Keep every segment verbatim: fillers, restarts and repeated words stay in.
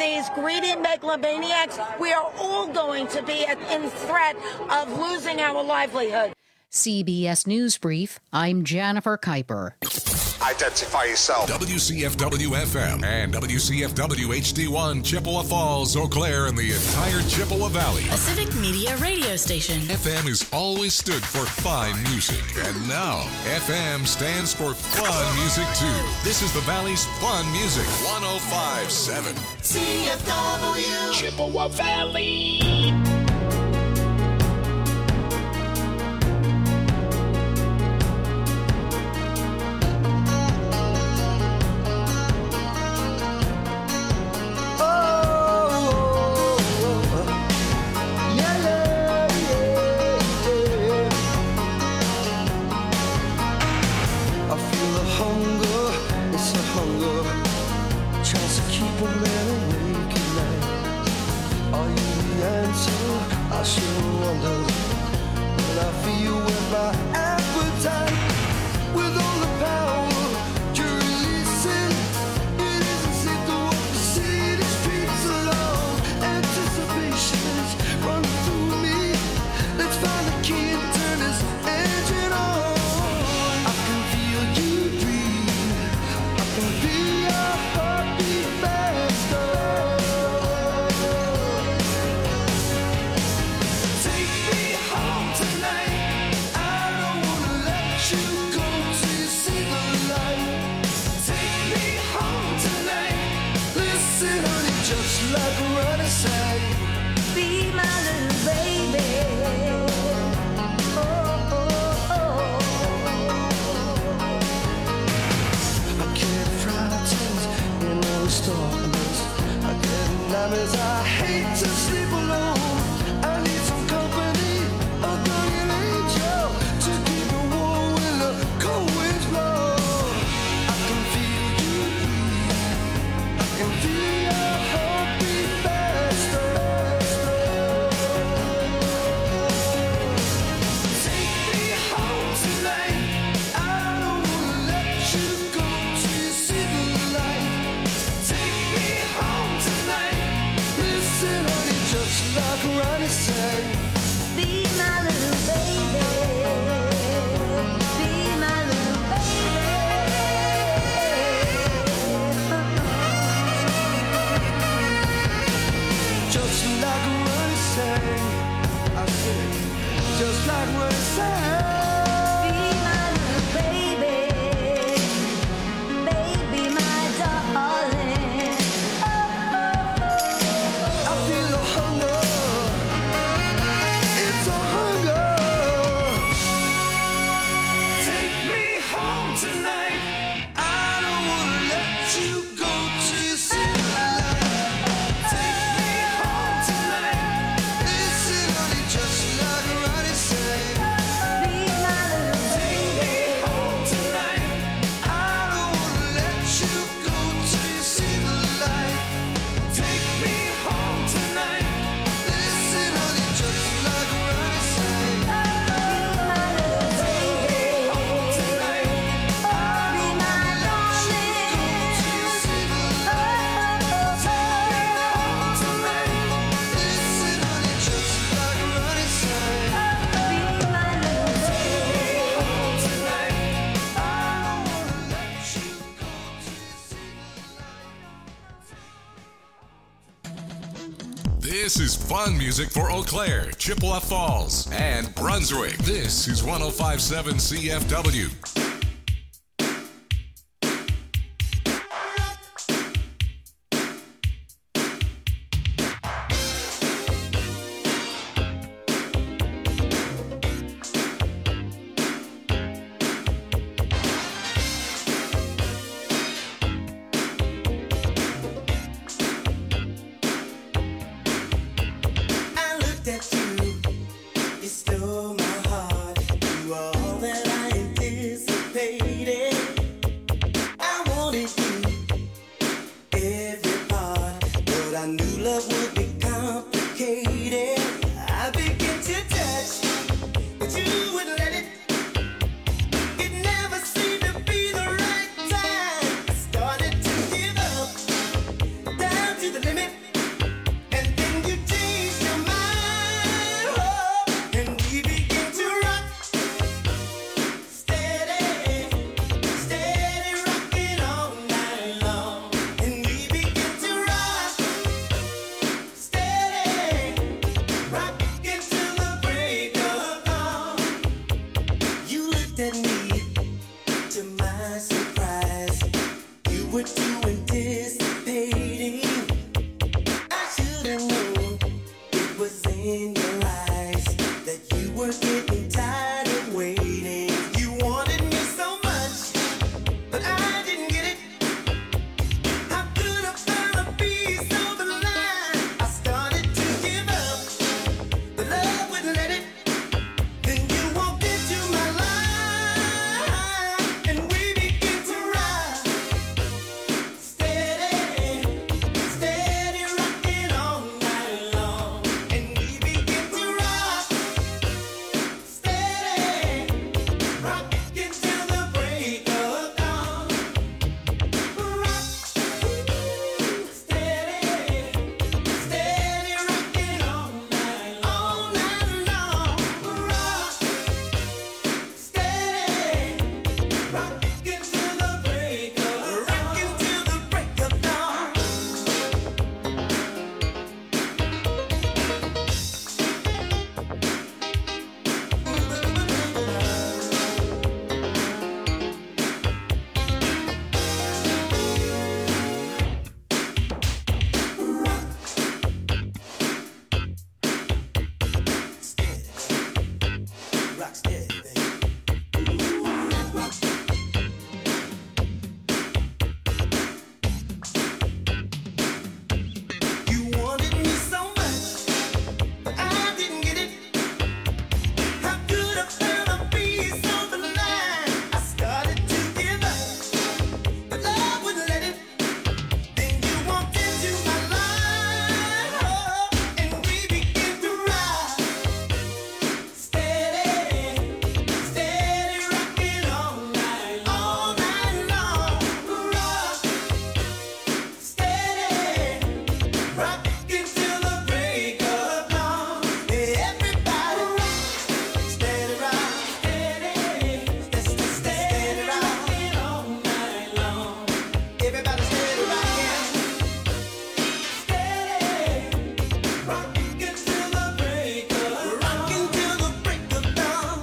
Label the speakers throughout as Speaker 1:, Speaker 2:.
Speaker 1: these greedy megalomaniacs, we are all going to be in threat of losing our livelihood.
Speaker 2: C B S News Brief, I'm Jennifer Kuiper.
Speaker 3: Identify yourself.
Speaker 4: W C F W F M and W C F W H D one, Chippewa Falls, Eau Claire, and the entire Chippewa Valley.
Speaker 5: A civic media radio station.
Speaker 4: F M has always stood for fine music, and now F M stands for fun music too. This is the Valley's fun music. one oh five point seven
Speaker 6: C F W
Speaker 4: Chippewa Valley. This is fun music for Eau Claire, Chippewa Falls, and Brunswick. This is one oh five point seven C F W.
Speaker 6: Down to the limit. And then you change your mind, oh, and we begin to rock. Steady, steady rocking all night long. And we begin to rock. Steady, rocking till the break of dawn. You looked at me, to my surprise. You were too anticipating. I should have known it was in your eyes that you were getting tired of waiting. You wanted me so much, but I didn't get it. How could I find a piece of the line? I started to give up, but love wouldn't let it. Then you walked into my life, and we began to ride. Steady, steady rocking all night long, and we begin to rock. Steady, rocking till the break of dawn. Rock, steady, steady rocking all night, all night long. Rock, steady, rocking till the break of rocking till the break of dawn. Rock steady, baby. You wanted me so much, but I didn't get it. How could I find a piece of the line? I started to give up, but love wouldn't let it. Then you walked into my life, oh, and we began to ride. Steady, steady rocking all night, all night long. Rock, steady, rocking till the break of dawn. Everybody rock, steady rock, steady, steady, steady rocking all night long. Everybody steady rocking, steady, rocking till the break of rocking till the break of dawn.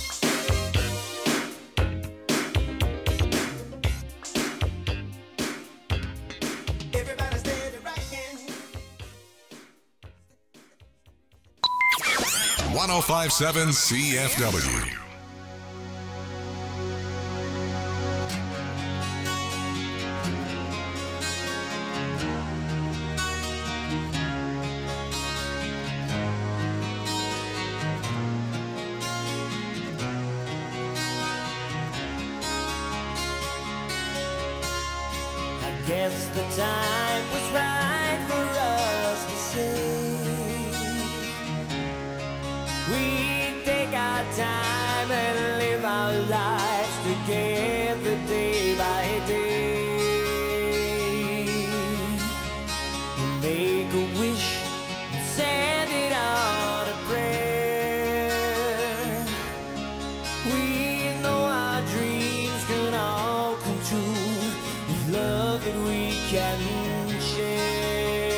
Speaker 6: Everybody steady rocking.
Speaker 4: one oh five point seven C F W.
Speaker 6: I guess the time was right for us to say we take our time and live our lives together day by day. Make a wish and send it on a prayer. We know our dreams can all come true with love that we can share.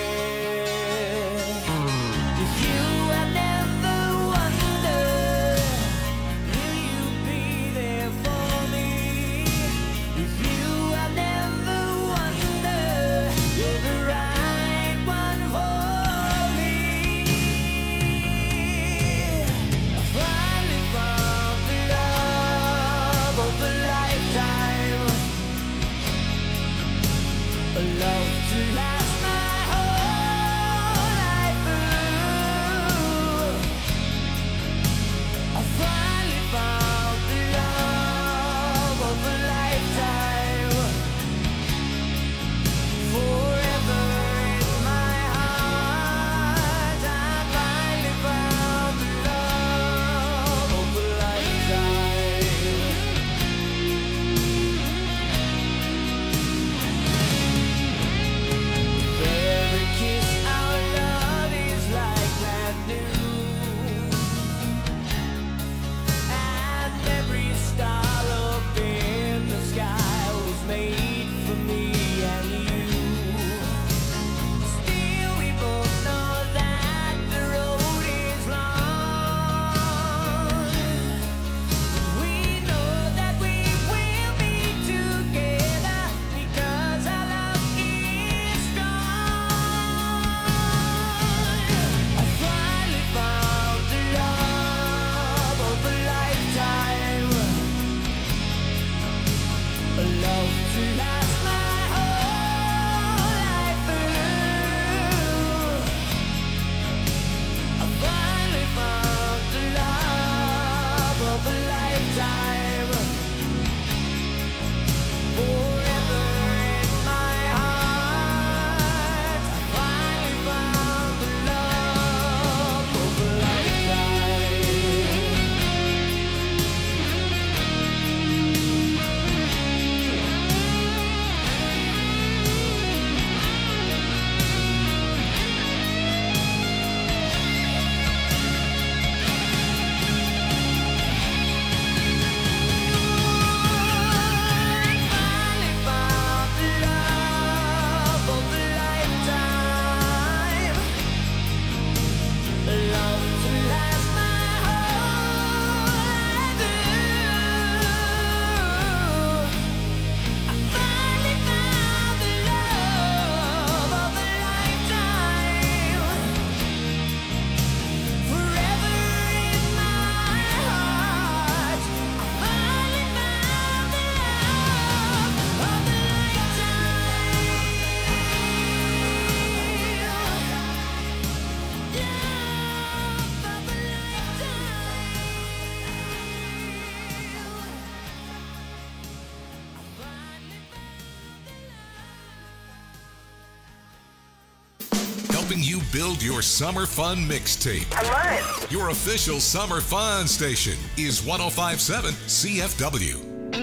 Speaker 6: If you have never wondered, will you be there for me? If you have never wondered, you're the right one for me.
Speaker 4: helping you build your summer fun mixtape.
Speaker 7: I love it.
Speaker 4: Your official summer fun station is one oh five point seven C F W.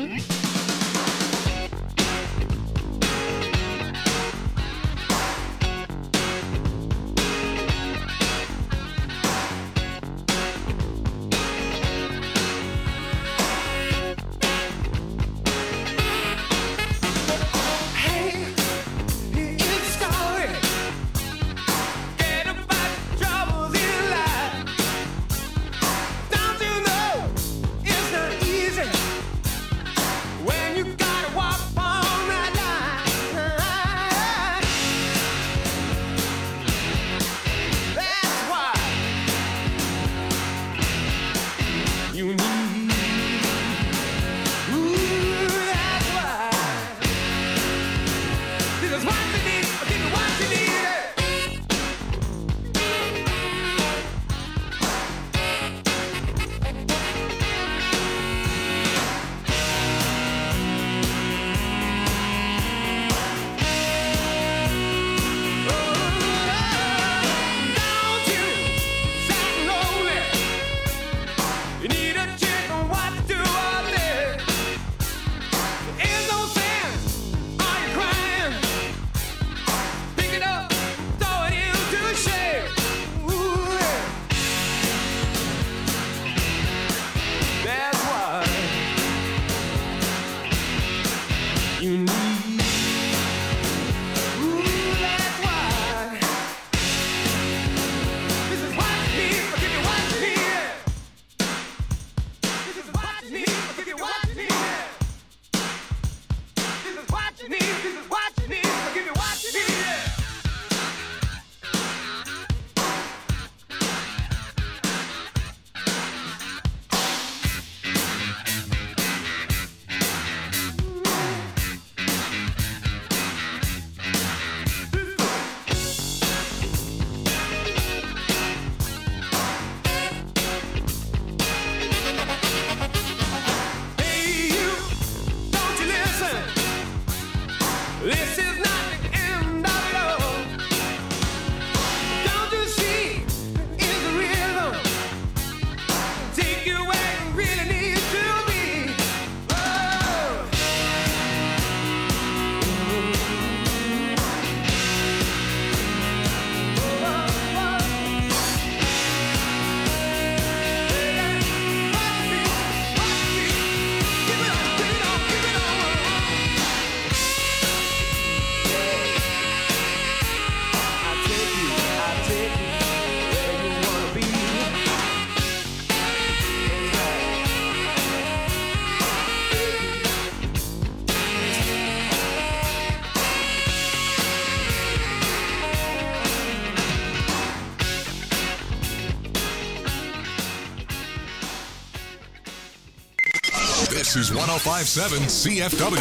Speaker 4: This is one oh five point seven C F W.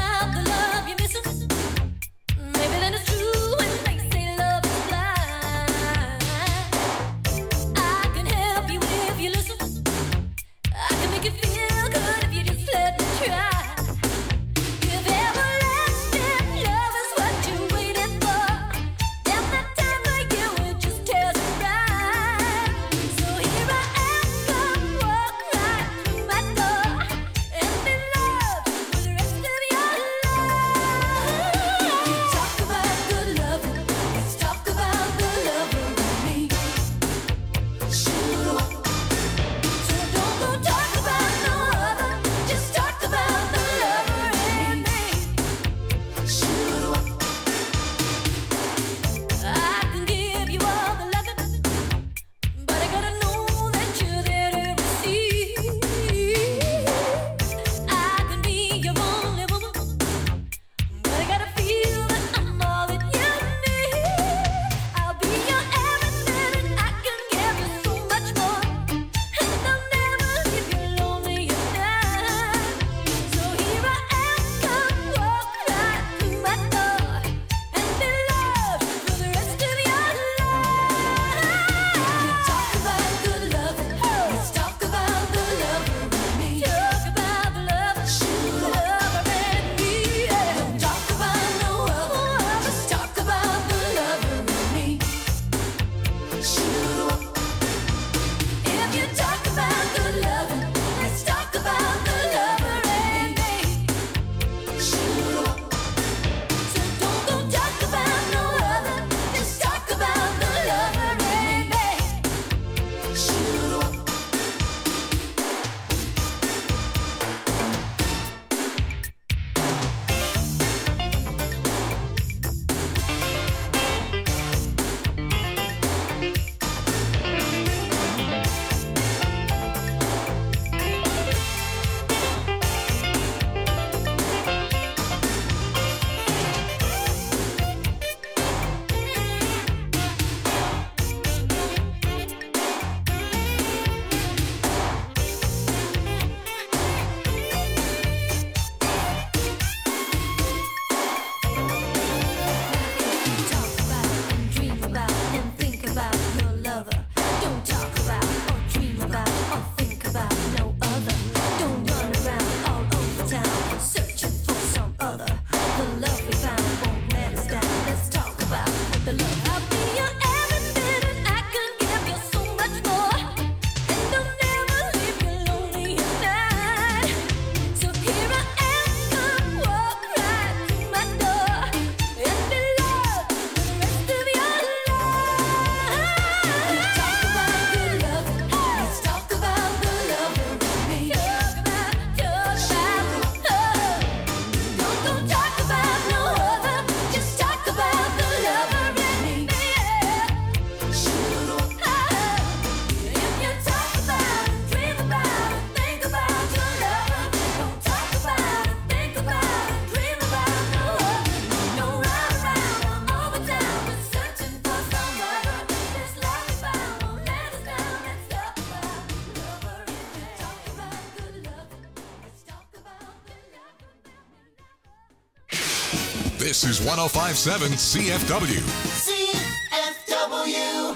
Speaker 8: Maybe then it's true when they say love is blind.
Speaker 4: This is one oh five point seven C F W.
Speaker 6: C F W.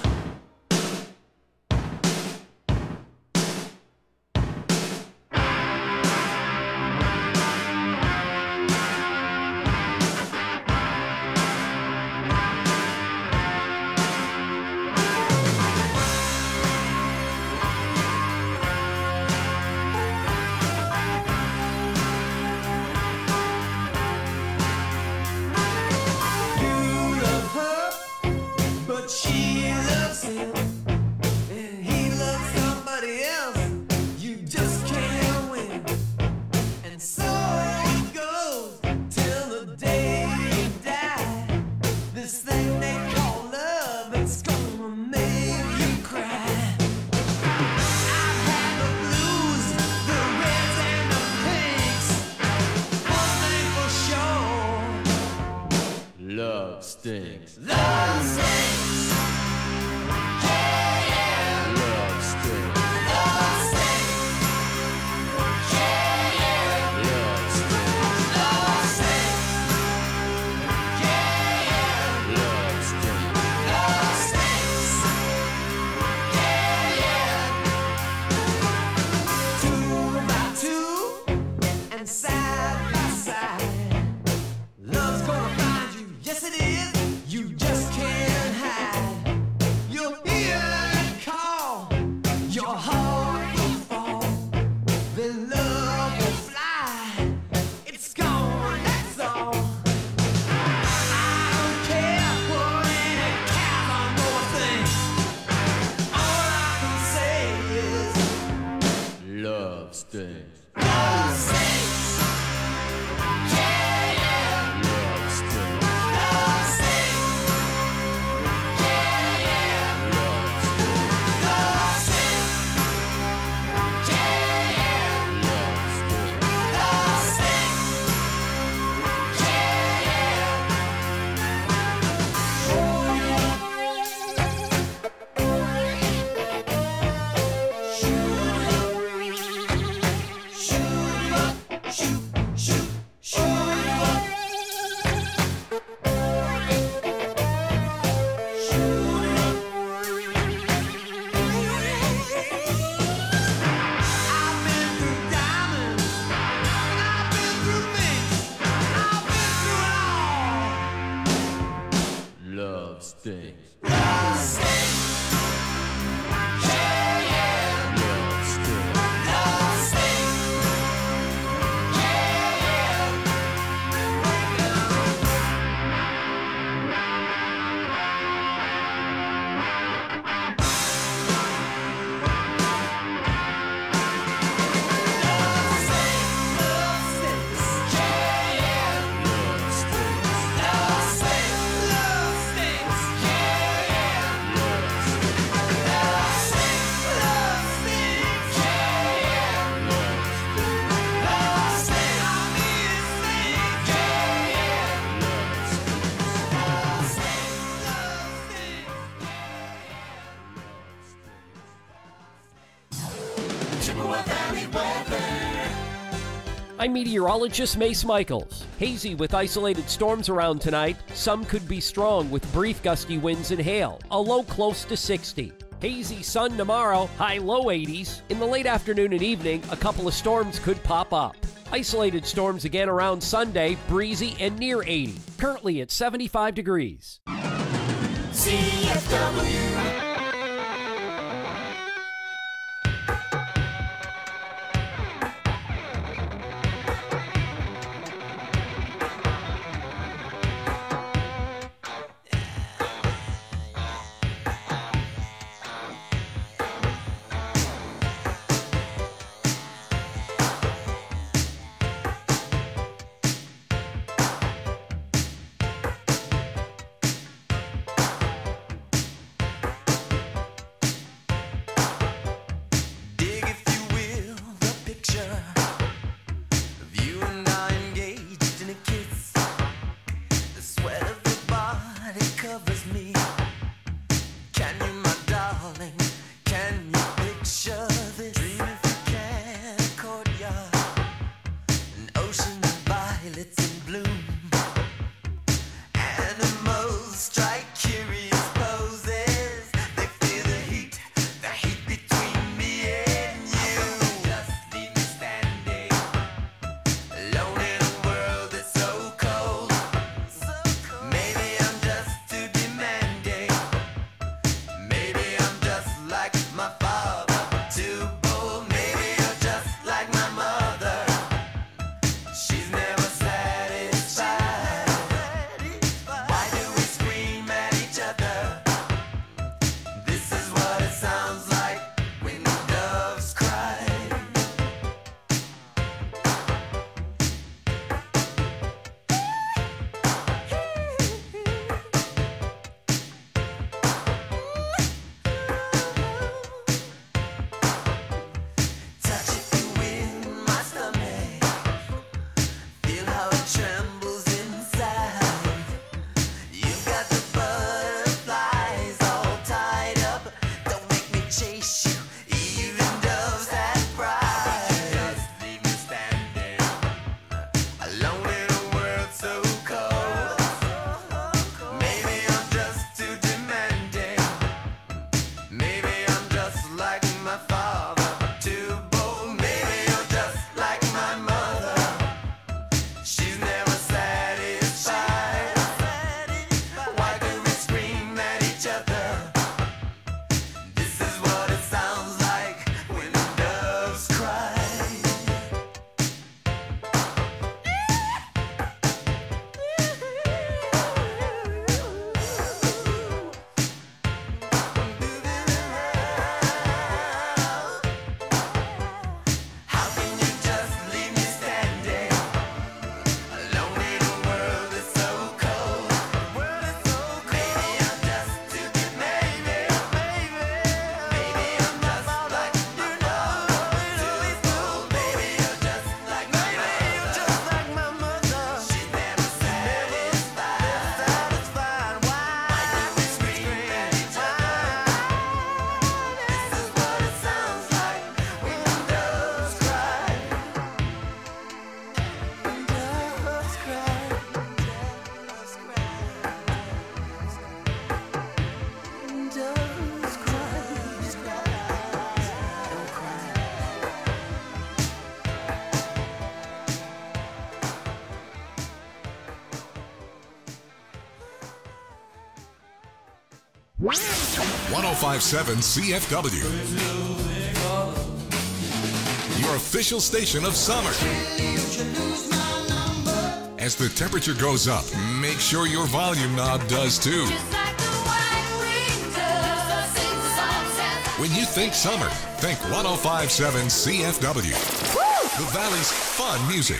Speaker 7: I'm meteorologist Mace Michaels. Hazy with isolated storms around tonight. Some could be strong with brief gusty winds and hail. A low close to sixty. Hazy sun tomorrow, high low eighties. In the late afternoon and evening, a couple of storms could pop up. Isolated storms again around Sunday, breezy and near eighty. Currently at seventy-five degrees.
Speaker 6: C F W.
Speaker 4: one oh five point seven C F W. Your official station of summer. As the temperature goes up, make sure your volume knob does too. When you think summer, think one oh five point seven C F W. The Valley's fun music.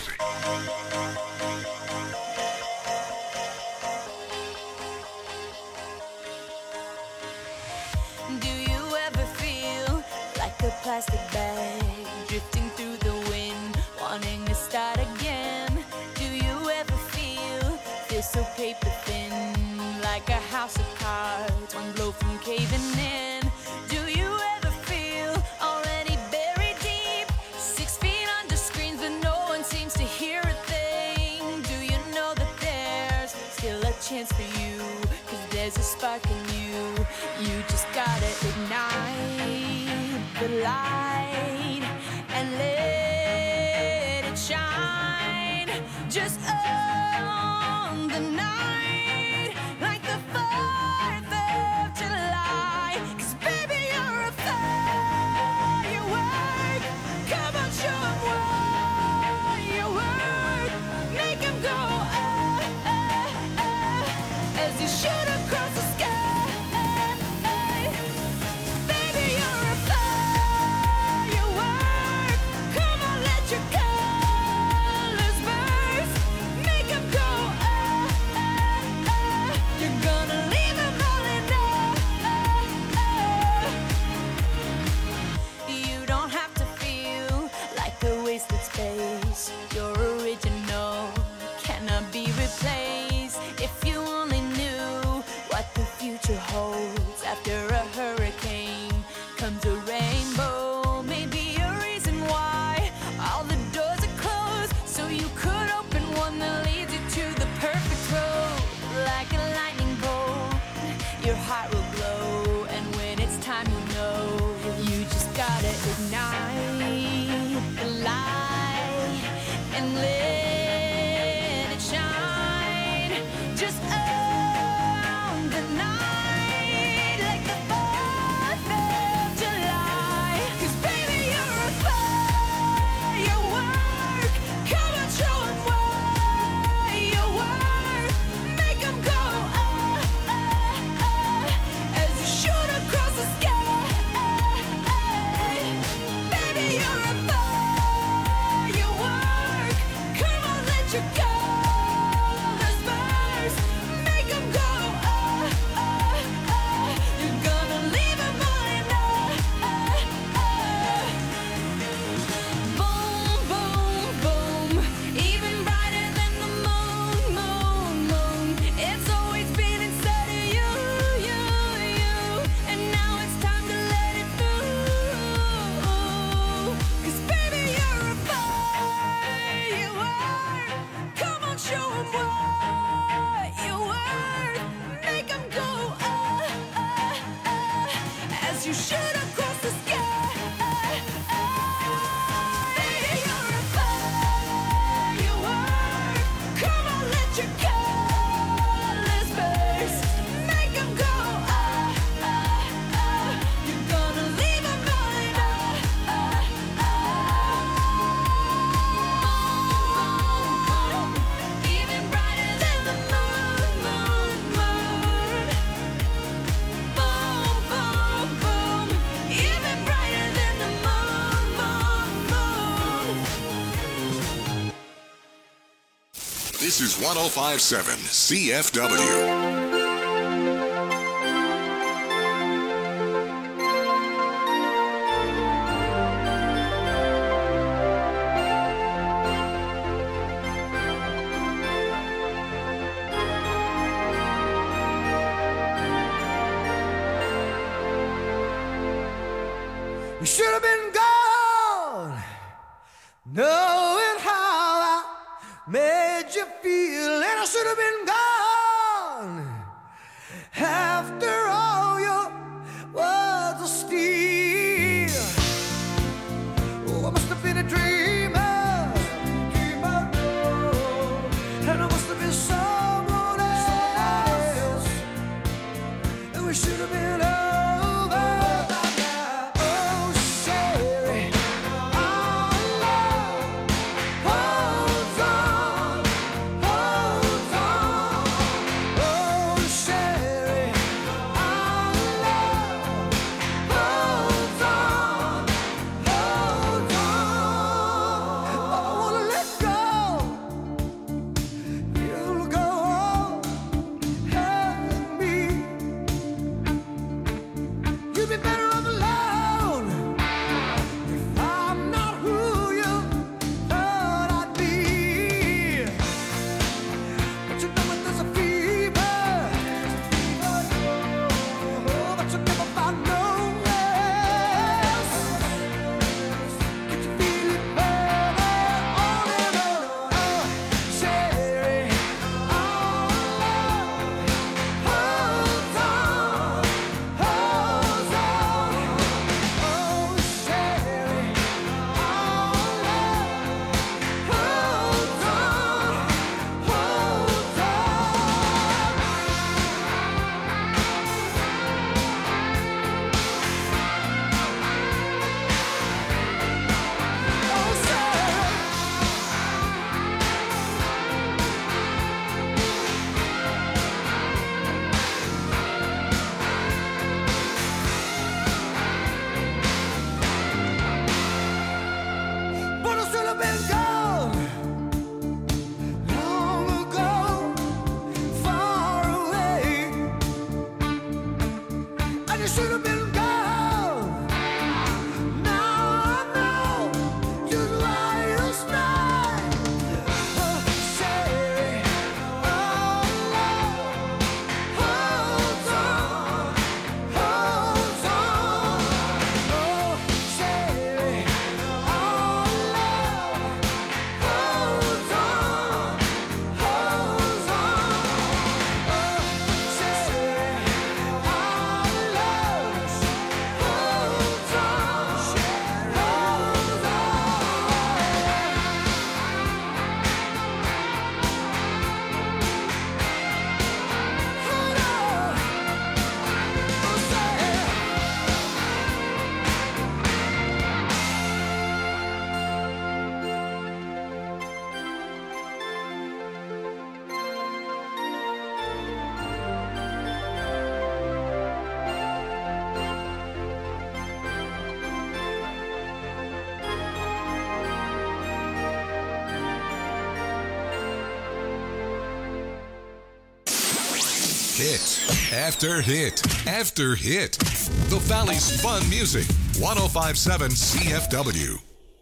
Speaker 8: Do you ever feel like a plastic bag drifting through the wind, wanting to start again? Do you ever feel this so paper thin, like a house of cards, one blow from caving in? Do you ever feel already buried deep, six feet under screens, but no one seems to hear a thing? Do you know that there's still a chance for you? Cause there's a spark in you. You just gotta ignite the light and let it shine. Just on the night, like the fourth of July. Cause baby, you're a firework. Come on, show 'em what you work. Make 'em go, ah, ah, ah, as you shoot across the sky. Baby, you're a firework. Come on, let your colors burst. Make 'em go, ah, ah, ah. You're gonna leave 'em all in awe. You don't have to feel like a wasted space. You're original, cannot be replaced. If you only knew what the future holds. After a hurricane comes a rainbow. Maybe a reason why all the doors are closed, so you could open one that leads you to the perfect road. Like a lightning bolt, your heart will glow, and when it's time, you know you just gotta ignite the light and let it shine. Just on the night, like the fourth of July. Cause baby, you're a firework. Come on, show 'em what you work. Make 'em go, ah, ah, ah, as you shoot across the sky. Baby, you're a firework. Come on, let your colors burst. Make 'em go, ah, ah, ah. You're gonna leave 'em all in awe. Boom, boom, boom. Even brighter than the moon, moon, moon. It's always been inside of you, you, you. And now it's time to let it through. Cause baby, you're a firework. Come on, show 'em what you work. Make 'em go, ah, ah, ah, as you shoot across the sky. Baby, you're a firework. Come on, let your colors burst. Make 'em go, ah, ah, ah. You're gonna leave 'em all in awe. Even brighter than the moon, moon, moon. Boom, boom, boom. Even brighter than the moon, moon, moon.
Speaker 4: This is one oh five point seven C F W.
Speaker 6: You should have been gone, knowing how I made you feel, and I should have been gone after all your words of steel. Oh, I must have been a dreamer, dreamer, and I must have been someone else, and we should have been have been gone long ago, far away. And you should have been gone. Now I know you'd lie or stay. Oh, say, oh, love, hold on, hold on. Oh, say, oh, love, hold on, hold on. Oh, say, our loves, hold on, hold on. Hold on. Oh, say.
Speaker 4: Hit after hit after hit. The Valley's Fun Music. one oh five point seven C F W.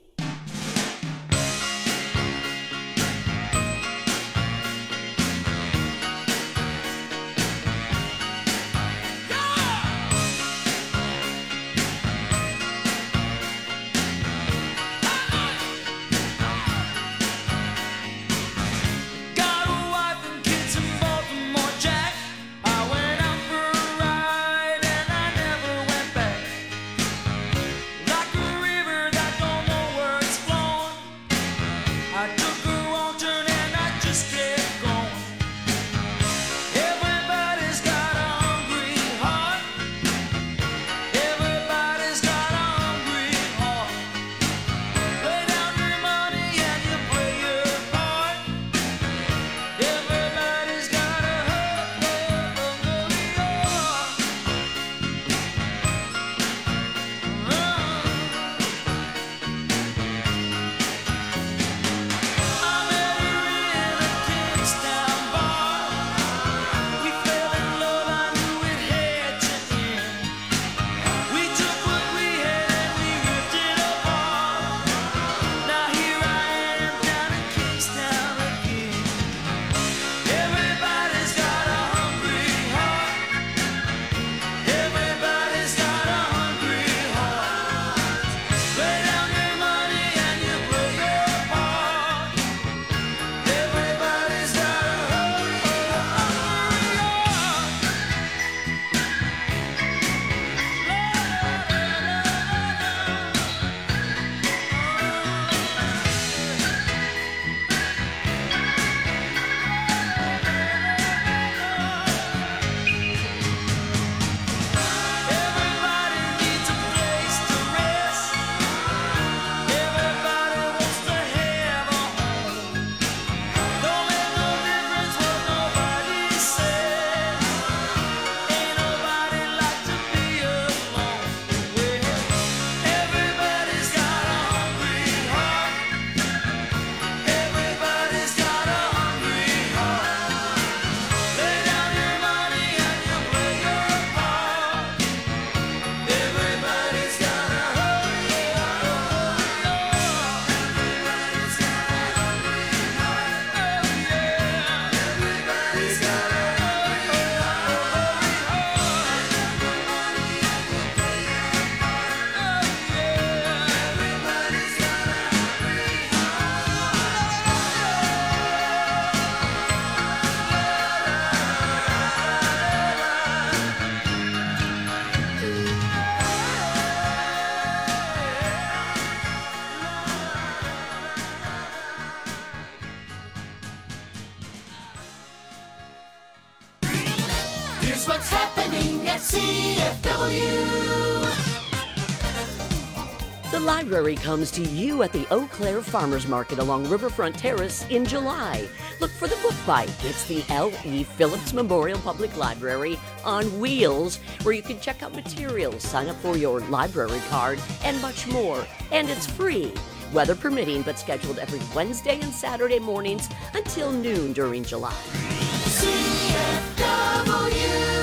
Speaker 6: Got a wife and kids in Baltimore, Jack. I went out for a ride and I never went back. Like a river that don't know where it's flowing. I took a wrong turn and I just kept going. Everybody's got a hungry heart. Everybody's got a hungry heart. Lay down your money and you play your part. Everybody's got a hungry heart. I met her in a Kingstown bar. We fell in love, I knew it had to end. We took what we had and we ripped it apart. Now here I am down in Kingstown again. Everybody's got a hungry heart. Everybody's got a hungry heart. Lay down your money and you play your part. Everybody's got a hungry Everybody needs a place to rest. Everybody wants to have a home. Don't make no difference what nobody says. Ain't nobody like to be alone. Well, everybody's got a hungry heart. Everybody's got a hungry heart. Lay down your money and you play your part. Everybody's got a hungry heart. Everybody's got a hungry heart. Oh yeah. Everybody's got a hungry heart. Oh yeah. Everybody's got a
Speaker 8: Here's what's happening at C F W.
Speaker 9: The library comes to you at the Eau Claire Farmers Market along Riverfront Terrace in July. Look for the Book Bite. It's the L E. Phillips Memorial Public Library on wheels, where you can check out materials, sign up for your library card, and much more. And it's free. weather permitting, but scheduled every Wednesday and Saturday mornings until noon during July.
Speaker 6: C F W.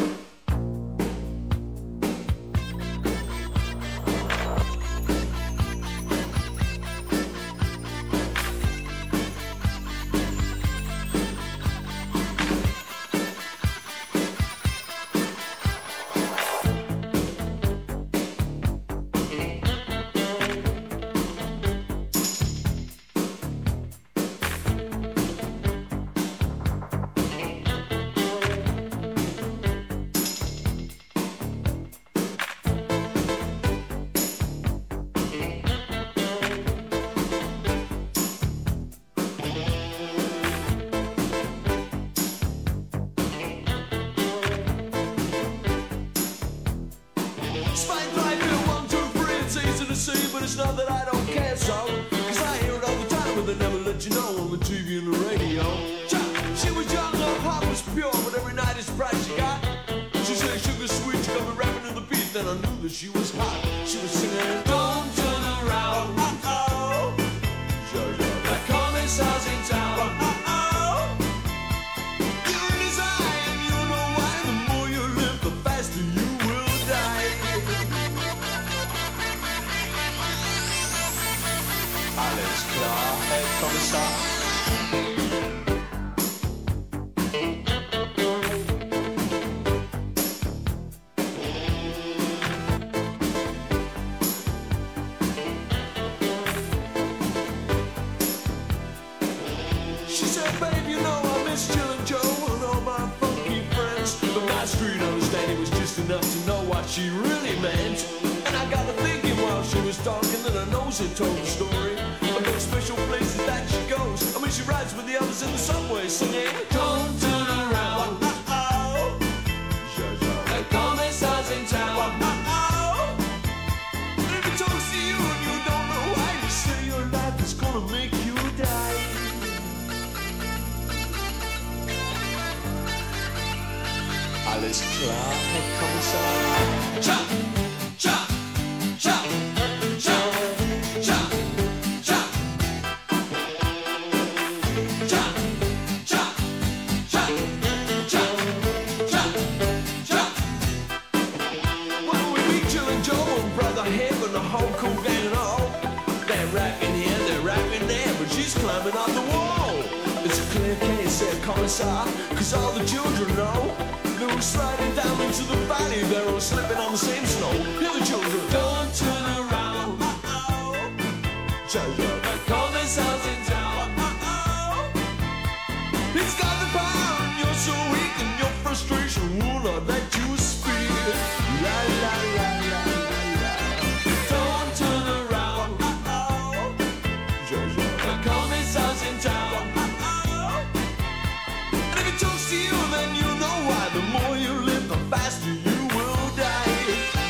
Speaker 10: But it's not that I don't care so, cause I hear it all the time, but they never let you know on the T V and the radio. She was young, her heart was pure, but every night it's price she got. She said sugar sweet, she got me rapping to the beat, then I knew that she was hot. She was singing, don't turn around, uh-oh. The commissar's in town, uh-oh. You're in his eye, and you know why. The more you live, the faster you will die. Alles klar, Herr Kommissar. She said, babe, you know I miss Chillin' Joe and all my funky friends. But my street understanding was just enough to know what she really meant. And I got to thinking while she was talking that her nose had told the story of those special places that she goes. I mean, she rides with the others in the subway singing, don't turn around, uh-oh. The commissar's in town, uh-oh. And if he talks to you and you don't know why, you say your life is gonna make you die. Alles klar, Herr Kommissar. Cha, cha, cha, cha, cha, cha. Cha, cha, cha, cha, cha, cha. When we meet Chillin' Joe and Brother Hib and the whole cool gang and all, they're rapping here, they're rapping there, but she's climbing on the wall. It's a clear case, said Commissar, cause all the children know they were sliding down into the valley, they were slipping on the same snow. Hear the children, don't turn around, uh-oh. The commissar's in town, uh-oh. He's got the power and you're so weak, and your frustration will not let you speak. La la la la la la. Don't turn around, uh-oh. The commissar's in town, uh-oh. And if he talks to you, then you know why. The more you live, the faster you will die.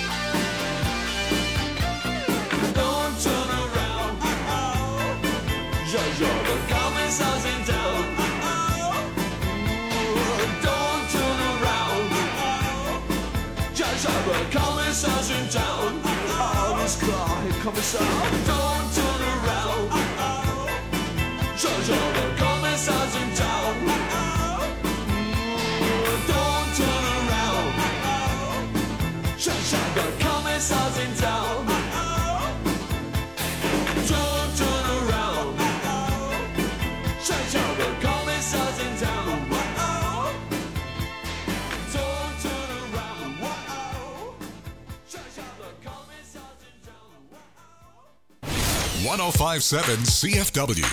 Speaker 10: Don't turn around, uh-oh. The commissar's in town, uh-oh. Don't turn around, uh-oh. The commissar's in town, uh-oh. This car, here commissar. Don't turn around, uh-oh. The commissar's in town, uh-oh. Don't turn around, uh-oh. The commissar's in town, uh-oh. Don't turn around, uh-oh. The commissar's in town, uh-oh. Don't turn around, uh-oh. The commissar's in town, uh-oh.
Speaker 4: one oh five point seven C F W.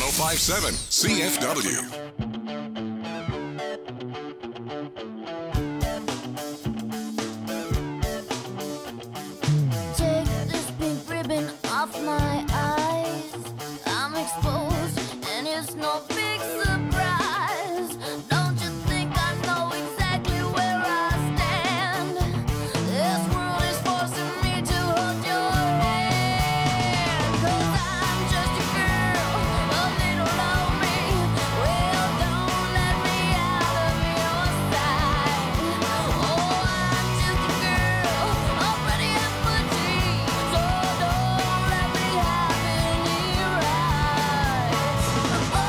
Speaker 4: oh five seven C F W.
Speaker 8: Take this pink ribbon off my eyes. I'm exposed, and it's no big surprise. Don't you think I know exactly where I stand? This world is forcing me to hold your hand. 'Cause I'm just a girl, a little lonely. Well, don't let me out of your sight. Oh, I'm just a girl, already at my dreams. So don't let me have any rights. Oh,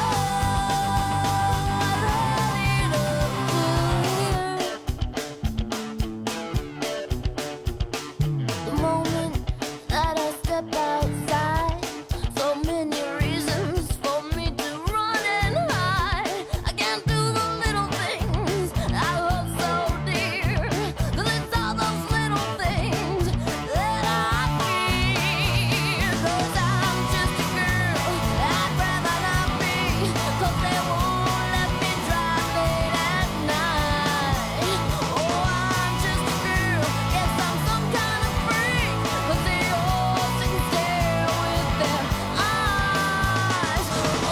Speaker 8: the moment that I step outside, so many reasons for me to run and hide. I can't do the little things I love so dear, 'cause it's all those little things that I fear. 'Cause I'm just a girl, I'd rather not be, 'cause they won't let me drive late at night. Oh, I'm just a girl, guess I'm some kind of freak, 'cause they all sit and stare with their eyes. Oh,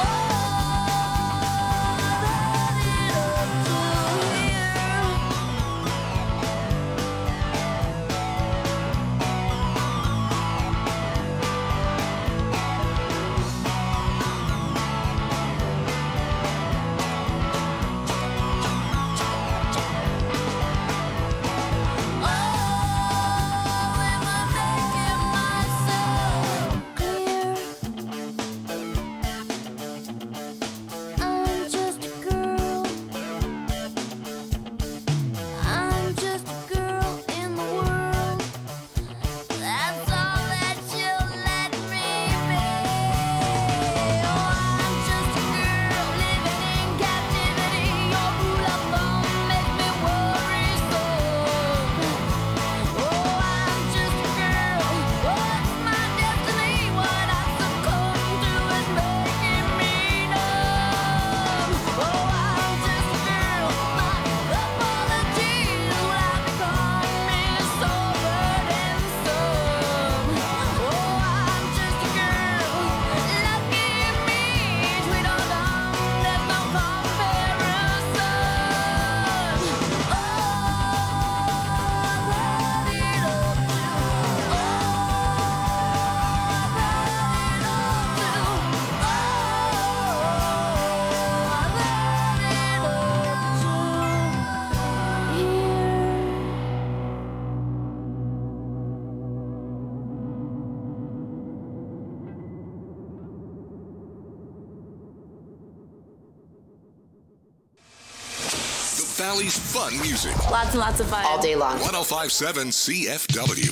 Speaker 8: I'm just a girl. I'm just a girl in the world. That's all that you'll let me be. Oh, I'm just a girl living in captivity. Your rule of thumb makes me worry so. Oh, I'm just a girl. What's my destiny? What I succumb to is making me numb. Oh, I'm just a girl. My apologies will have become me so burdensome. Oh, I'm just a girl. Lucky me, sweet old dumb, there's no comparison. Oh, I love it all too. Oh, I love it all too. Oh, I love it all too. Here.
Speaker 4: The Valley's fun music.
Speaker 11: Lots and lots of fun. All day long.
Speaker 4: one oh five point seven C F W.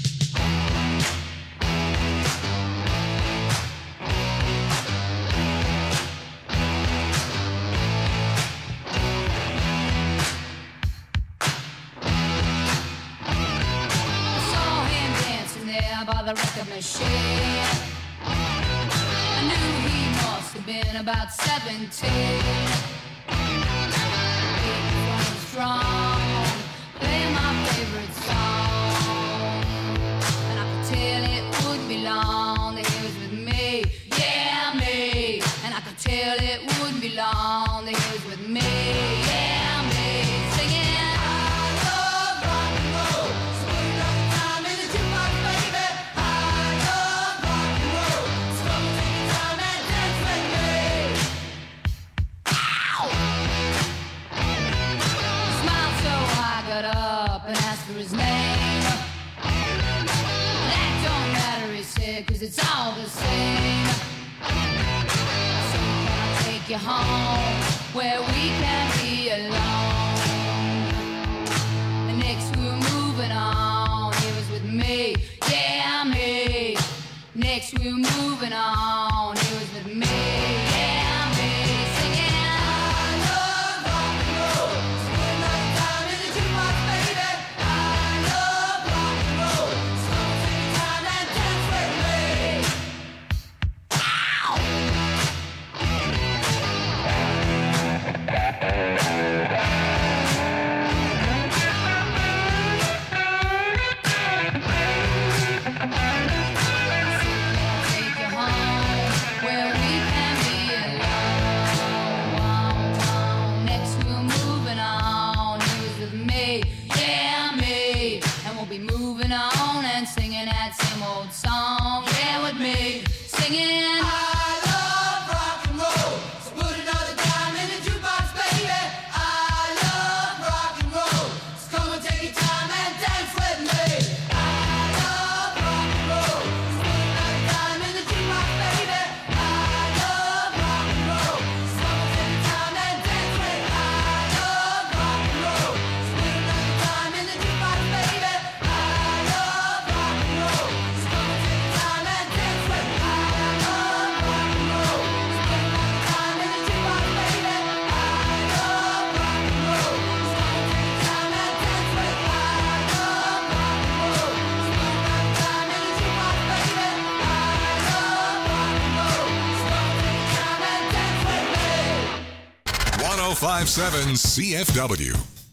Speaker 8: I saw him dancing there by the record machine. I knew he must have been about seventeen. He was strong, playing my favorite song, and I could tell it wouldn't be long that he was with me, yeah me. And I could tell it wouldn't be long that he was with me, yeah me. Singing, I love rock and roll, spend enough time in the jukebox, baby. I love rock and roll, so come take your time and dance with me. Ow! He smiled, so I got up and asked for his name. That don't matter, he said, 'cause it's all the same. So can I take you home where we can be alone? And next we were moving on, he was with me, yeah me. Next we were moving on, he was with me, yeah me. Singing, I love rock and roll, spend enough time in the jukebox, baby. I love rock and roll, so take your time and dance with me. Ow!
Speaker 4: five point seven C F W.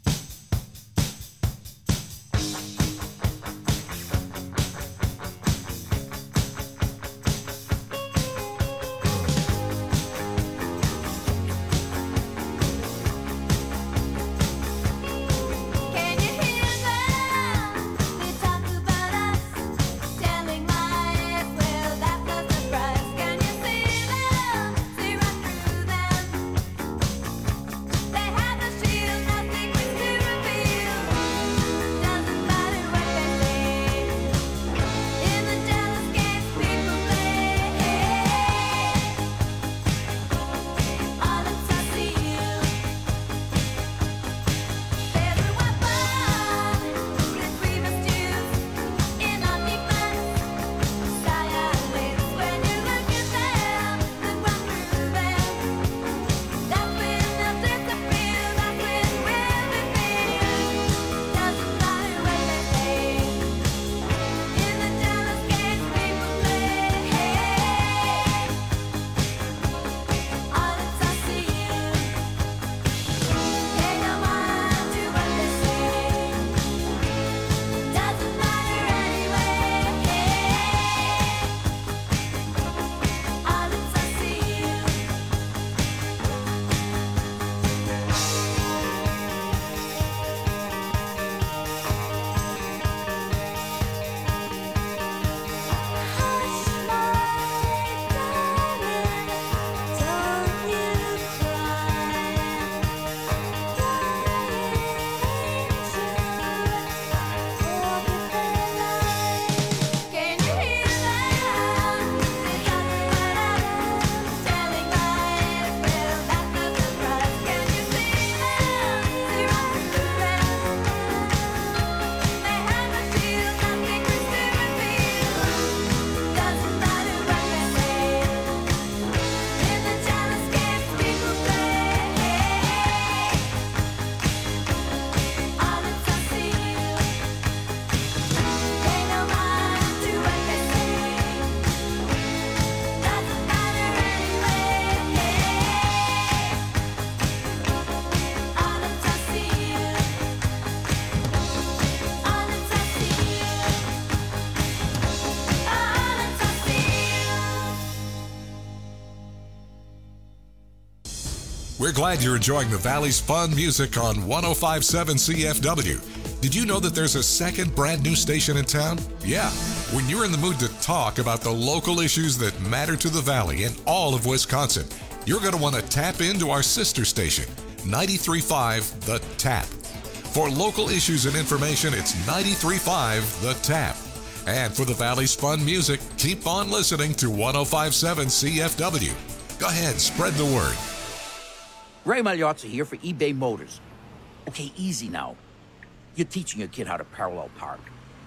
Speaker 4: We're glad you're enjoying the Valley's fun music on one oh five point seven C F W. Did you know that there's a second brand new station in town? Yeah, when you're in the mood to talk about the local issues that matter to the Valley and all of Wisconsin, you're going to want to tap into our sister station, ninety-three point five The Tap. For local issues and information, it's ninety-three point five The Tap. And for the Valley's fun music, keep on listening to one oh five point seven C F W. Go ahead, spread the word.
Speaker 12: Ray Magliozzi here for eBay Motors. Okay, easy now. You're teaching your kid how to parallel park.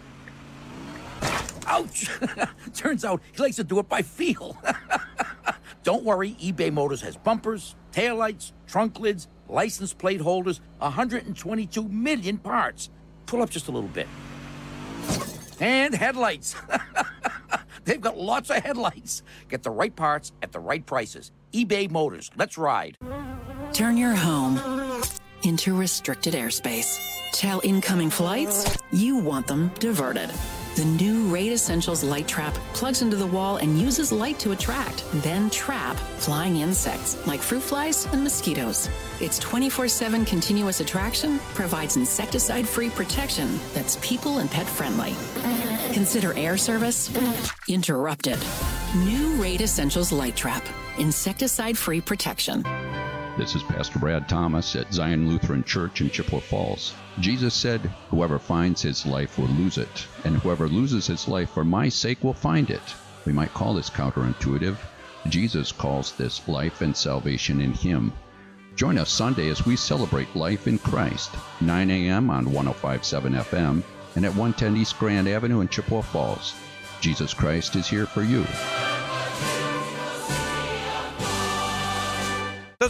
Speaker 12: Ouch! Turns out he likes to do it by feel. Don't worry, eBay Motors has bumpers, taillights, trunk lids, license plate holders, one hundred twenty-two million parts. Pull up just a little bit. And headlights. They've got lots of headlights. Get the right parts at the right prices. eBay Motors. Let's ride.
Speaker 5: Turn your home into restricted airspace. Tell incoming flights you want them diverted. The new Raid Essentials light trap plugs into the wall and uses light to attract, then trap flying insects like fruit flies and mosquitoes. Its twenty-four seven continuous attraction provides insecticide-free protection that's people and pet friendly. Consider air service interrupted. New Raid Essentials light trap, insecticide-free protection.
Speaker 13: This is Pastor Brad Thomas at Zion Lutheran Church in Chippewa Falls. Jesus said, "Whoever finds his life will lose it, and whoever loses his life for my sake will find it." We might call this counterintuitive. Jesus calls this life and salvation in him. Join us Sunday as we celebrate life in Christ, nine a.m. on one oh five point seven F M and at one ten East Grand Avenue in Chippewa Falls. Jesus Christ is here for you.
Speaker 14: Just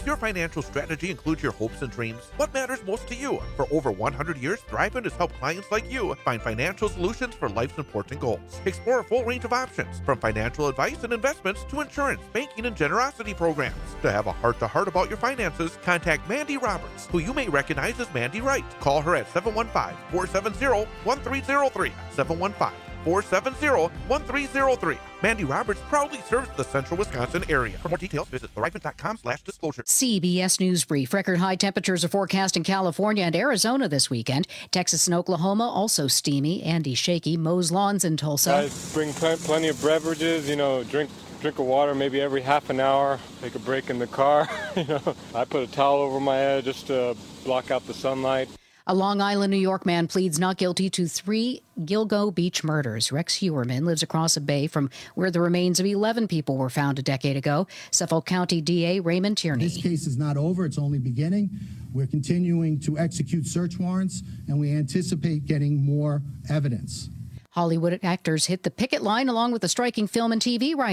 Speaker 14: your financial strategy includes your hopes and dreams? What matters most to you? For over one hundred years, Thrivent has helped clients like you find financial solutions for life's important goals. Explore a full range of options, from financial advice and investments to insurance, banking, and generosity programs. To have a heart-to-heart about your finances, contact Mandy Roberts, who you may recognize as Mandy Wright. Call her at seven one five, four seven zero, one three zero three, seven one five, four seven zero, one three zero three. Mandy Roberts proudly serves the central Wisconsin area. For more details, visit thrivent.com slash disclosure.
Speaker 2: C B S News Brief. Record high temperatures are forecast in California and Arizona this weekend. Texas and Oklahoma also steamy. Andy Shaky mows lawns in Tulsa.
Speaker 15: Guys, bring pl- plenty of beverages, you know, drink drink of water maybe every half an hour, take a break in the car. you know, I put a towel over my head just to block out the sunlight.
Speaker 2: A Long Island, New York man pleads not guilty to three Gilgo Beach murders. Rex Hewerman lives across a bay from where the remains of eleven people were found a decade ago. Suffolk County D A Raymond Tierney.
Speaker 16: This case is not over. It's only beginning. We're continuing to execute search warrants, and we anticipate getting more evidence.
Speaker 2: Hollywood actors hit the picket line along with the striking film and T V writers.